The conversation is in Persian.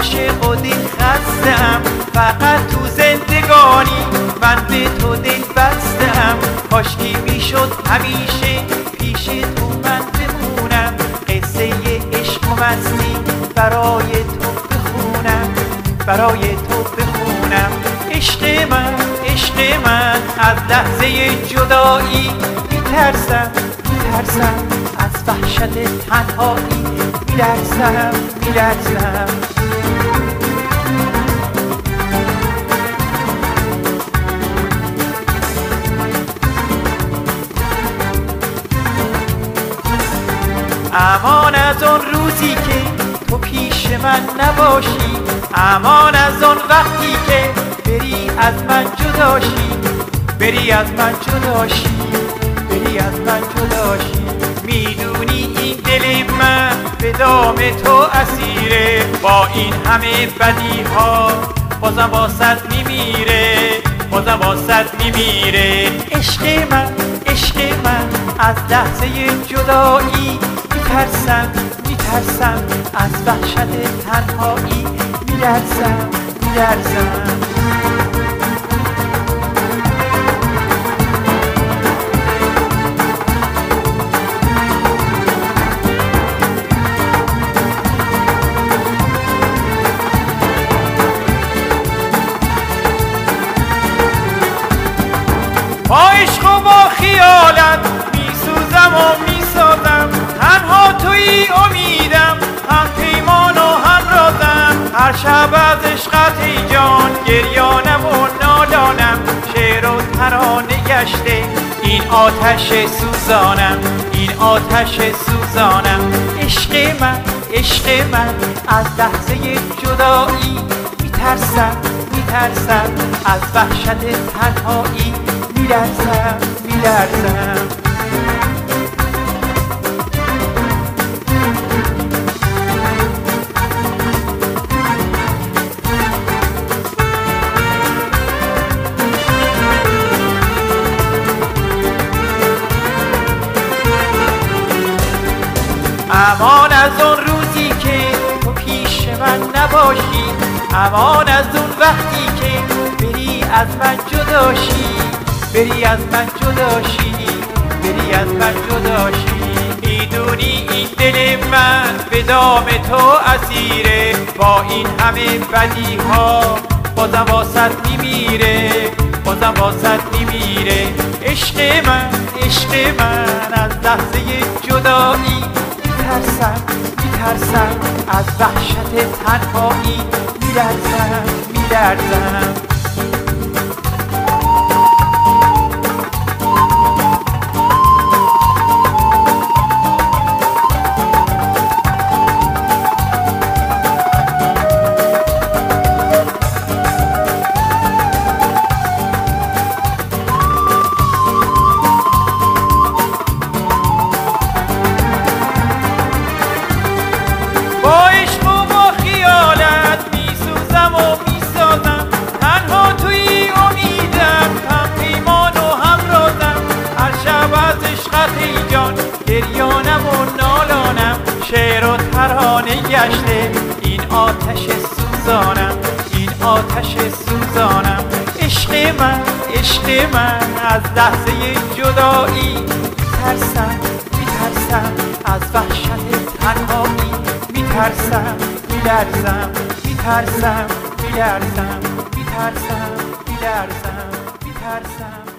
عاشق و دل خستم، فقط تو زندگانی من به تو دل بستم. کاشکی میشد همیشه پیش تو من بمونم، قصه عشق و مستی برای تو بخونم، برای تو بخونم. عشق من، عشق من، از لحظه جدایی میترسم، میترسم، از وحشت تنهایی میلرزم، میلرزم. امان از اون روزی که تو پیش من نباشی، امان از اون وقتی که بری از من جداشی، بری از من جداشی، بری از من جداشی. میدونی این دل من به دام تو اسیره، با این همه بدی ها بازم واسط میمیره، بازم واسط میمیره. عشق من، عشق من، از لحظه جدایی میترسم، میترسم، از وحشت تنهایی میلرزم، میلرزم. با عشق و با خیالت میسوزم و میسازم، تنها تویی امیدم، هم پیمان و هم رازم. هر شب از عشقت ای جان گریانم و نالانم، شعر و ترانه گشته این آتش سوزانم، این آتش سوزانم. عشق من، عشق من، از لحظه جدایی میترسم، میترسم، از وحشت تنهایی میلرزم، میلرزم. امان از اون روزی که تو پیش من نباشی، امان از اون وقتی که بری از من جداشی، بری از من جداشی، بری از من جداشی. میدونی این دل من به دام تو اسیره، با این همه بدی ها بازم واسط میمیره، بازم واسط میمیره. عشق من، عشق من، از لحظه جدایی میترسم، میترسم، از وحشت تنهایی میلرزم، میلرزم. گریانم و نالانم، شعر و ترانه گشته این آتش سوزانم، این آتش سوزانم. عشق من، عشق من، از لحظه جدایی میترسم، میترسم، از وحشت تنهایی میترسم، میلرزم، میترسم، میلرزم، میترسم، میلرزم، میترسم.